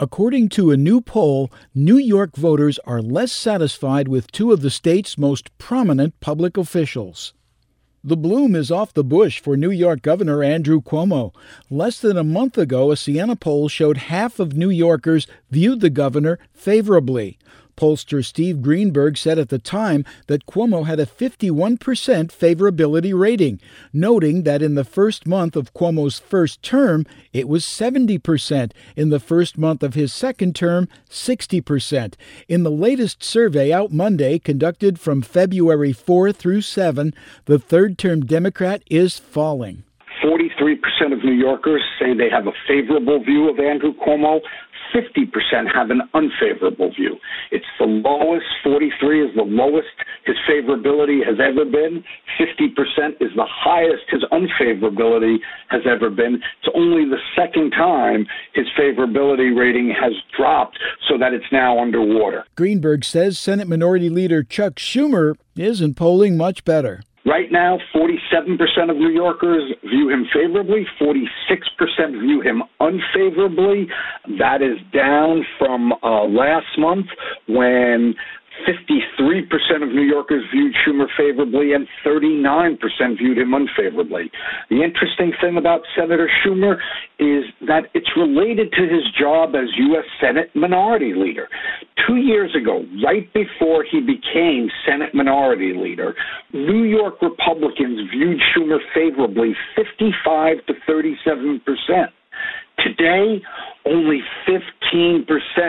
According to a new poll, New York voters are less satisfied with two of the state's most prominent public officials. The bloom is off the bush for New York Governor Andrew Cuomo. Less than a month ago, a Siena poll showed half of New Yorkers viewed the governor favorably. Pollster Steve Greenberg said at the time that Cuomo had a 51% favorability rating, noting that in the first month of Cuomo's first term, it was 70%. In the first month of his second term, 60%. In the latest survey out Monday, conducted from February 4 through 7, the third-term Democrat is falling. 43% of New Yorkers say they have a favorable view of Andrew Cuomo. 50% have an unfavorable view. It's the lowest. 43 is the lowest his favorability has ever been. 50% is the highest his unfavorability has ever been. It's only the second time his favorability rating has dropped so that it's now underwater. Greenberg says Senate Minority Leader Chuck Schumer isn't polling much better. Right now, 47% of New Yorkers view him favorably, 46% view him unfavorably. That is down from last month when 53% of New Yorkers viewed Schumer favorably and 39% viewed him unfavorably. The interesting thing about Senator Schumer is that it's related to his job as U.S. Senate Minority Leader. 2 years ago, right before he became Senate Minority Leader, New York Republicans viewed Schumer favorably 55 to 37%. Today, only 15%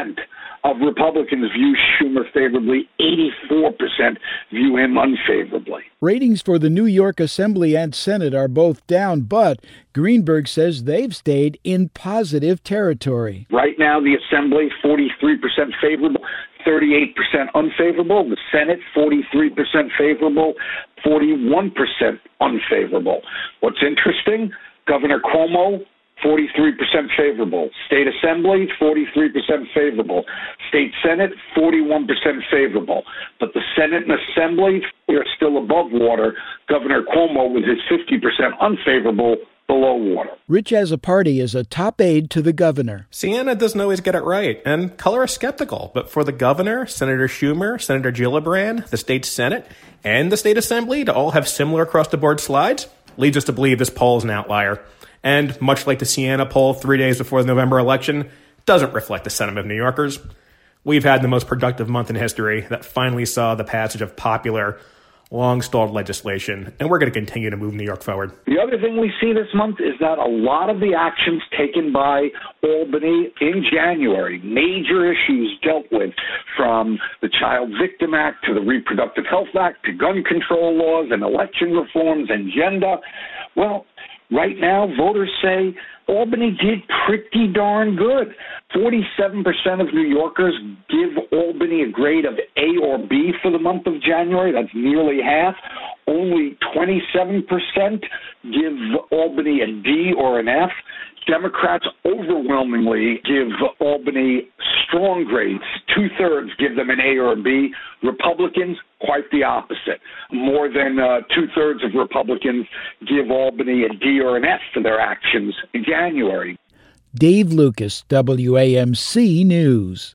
of Republicans view Schumer favorably, 84% view him unfavorably. Ratings for the New York Assembly and Senate are both down, but Greenberg says they've stayed in positive territory. Right now, the Assembly, 43% favorable, 38% unfavorable. The Senate, 43% favorable, 41% unfavorable. What's interesting, Governor Cuomo, 43% favorable. State Assembly, 43% favorable. State Senate, 41% favorable. But the Senate and Assembly are still above water. Governor Cuomo, with his 50% unfavorable, below water. Rich Azzopardi is a top aide to the governor. Siena doesn't always get it right, and color is skeptical. But for the governor, Senator Schumer, Senator Gillibrand, the state Senate, and the state Assembly to all have similar across-the-board slides leads us to believe this poll is an outlier. And much like the Siena poll 3 days before the November election, doesn't reflect the sentiment of New Yorkers. We've had the most productive month in history that finally saw the passage of popular, long-stalled legislation, and we're going to continue to move New York forward. The other thing we see this month is that a lot of the actions taken by Albany in January, major issues dealt with, from the Child Victim Act to the Reproductive Health Act to gun control laws and election reforms and gender, well, right now, voters say Albany did pretty darn good. 47% of New Yorkers give Albany a grade of A or B for the month of January. That's nearly half. Only 27% give Albany a D or an F. Democrats overwhelmingly give Albany strong grades. 2/3 give them an A or a B. Republicans, quite the opposite. More than 2/3 of Republicans give Albany a D or an F for their actions in January. Dave Lucas, WAMC News.